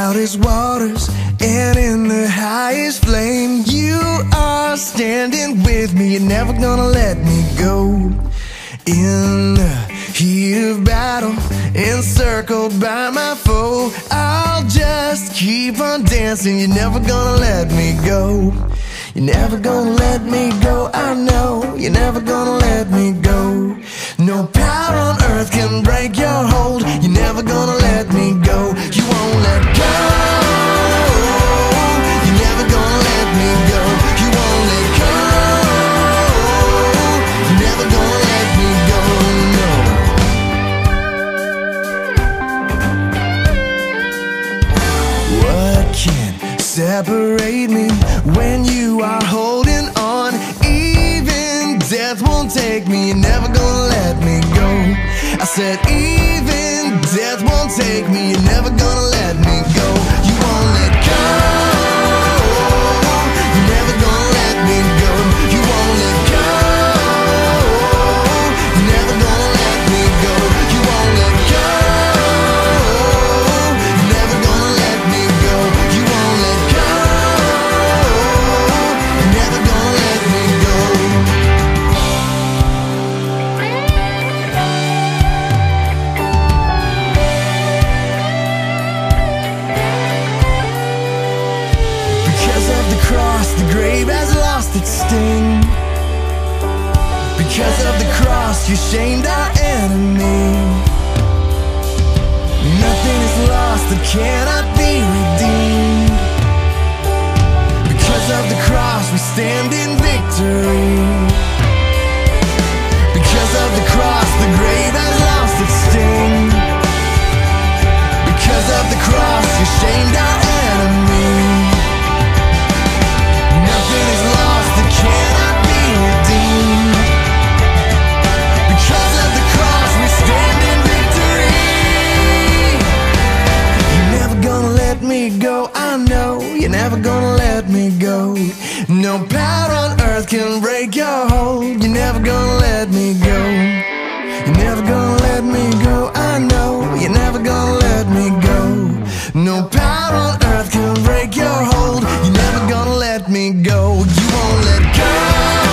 loudest waters and in the highest flame. You are standing with me, you're never gonna let me go. In the heat of battle, encircled by my foe, I'll just keep on dancing, you're never gonna let me go. You're never gonna let me go, I know. You're never gonna let me go. No power on earth can break your hold. You're never gonna let me go. You won't let go. You're never gonna let me go. You won't let go. You're never gonna let me go, no. What can separate me when you are holding on? Even death won't take me, you're never gonna let me go. I said even death won't take me, you're never gonna let me go. You won't let go. You're never gonna let me go. You won't let go. You're never gonna let me go. You won't let go. You're never gonna let me go. You won't let go. You're never gonna let me go. Because of the cross, the grave has lost its sting. Because of the cross, you shamed our enemy. Nothing is lost that cannot be redeemed. Because of the cross, we stand in victory. Because of the cross, the grave has lost its sting. Because of the cross, you shamed our enemy. Nothing is lost that cannot be redeemed. Because of the cross, we stand in victory. You're never gonna let me go, I know. You're never gonna let me go. No power on earth can break your hold. You're never gonna let me go. You're never gonna let me go, I know. You're never gonna let me go. No power on earth can break your hold. You're never gonna let me go. You won't let go.